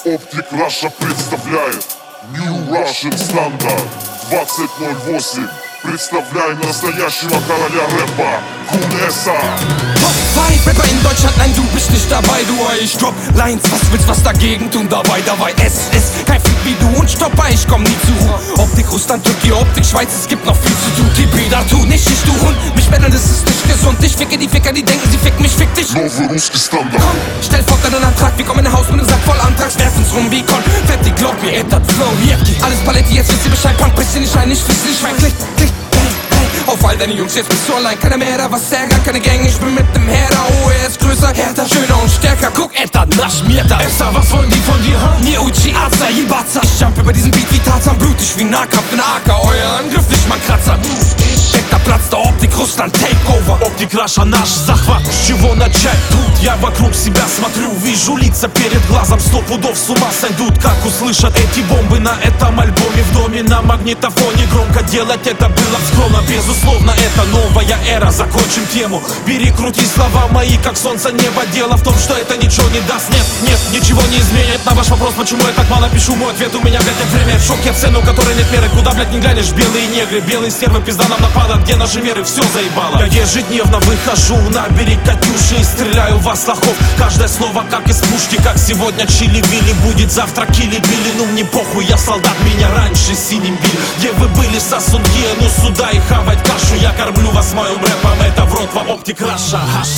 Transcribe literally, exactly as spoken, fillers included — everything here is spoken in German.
Optic Russia представляет New Russian Standard двадцать ноль восемь. Представляем настоящего короля рэпа Кунеса. Fight Rapper in Deutschland, nein, du bist nicht dabei, du, ich drop Lines, was willst was dagegen tun, dabei, dabei, es ist kein Freak wie du und Stopper, ich komm nie zu Ruhe. Optik Russland, Türkei, Optik Schweiz, es gibt noch viel zu tun, T P da tu nicht, ich du Hund, mich betteln, das ist nicht gesund, ich ficke die Ficker, die denken, sie ficken mich, fick dich. Nowy ruski Standard. Komm, stell vor deinen Antrag, wir kommen in ein Haus mit einem Sack voll Antrags, werf uns rum wie Konfetti, glaub mir, it, das Flow, hier, alles Paletti, jetzt wisst ihr Bescheid, Punk, bisschen nicht rein, ich friss nicht rein, klick, klick. Auf all deine Jungs, jetzt bist du allein, keiner mehr da, was ärgert, keine Gang, ich bin mit dem Herder, oh, er ist größer, härter, schöner und stärker, guck, Etta, nasch mir da. Essa, was wollen die von dir haben? Mir Uchi, Aza, Ibaza. Ich jump über diesen Beat wie Tarzan, blutig wie Nahkampf in A K, euer Angriff, nicht mal Kratzer. Etta, Platz der Optik, Russland, Takeover. Optik Russia, наш захват, с чего начать тут? Я вокруг себя смотрю, вижу лица перед глазом, сто пудов с ума сойдут, как услышат эти бомбы на этом альбоме. В доме на магнитофоне громко делать это было скромно, безусловно, это новая эра. Закончим тему, перекрути слова мои, как солнце небо. Дело в том, что это ничего не даст, нет, нет, ничего не изменит. На ваш вопрос, почему я так мало пишу, мой ответ у меня, блядь, нет время. В шоке от цену, которой нет меры, куда, блядь, не глянешь. Белые негры, белые стервы, пизда нам напада, где наши меры, все заебало. Я ежедневно выхожу на берег Катюши и стреляю во слахов. Каждое слово как из пушки, как сегодня чили-вили, будет завтра кили-били. Ну мне похуй, я солдат, меня раньше синим били. Где вы были, сосунки, ну сюда и хавать кашу. Я кормлю вас моим рэпом, это в рот вам Optic Russia.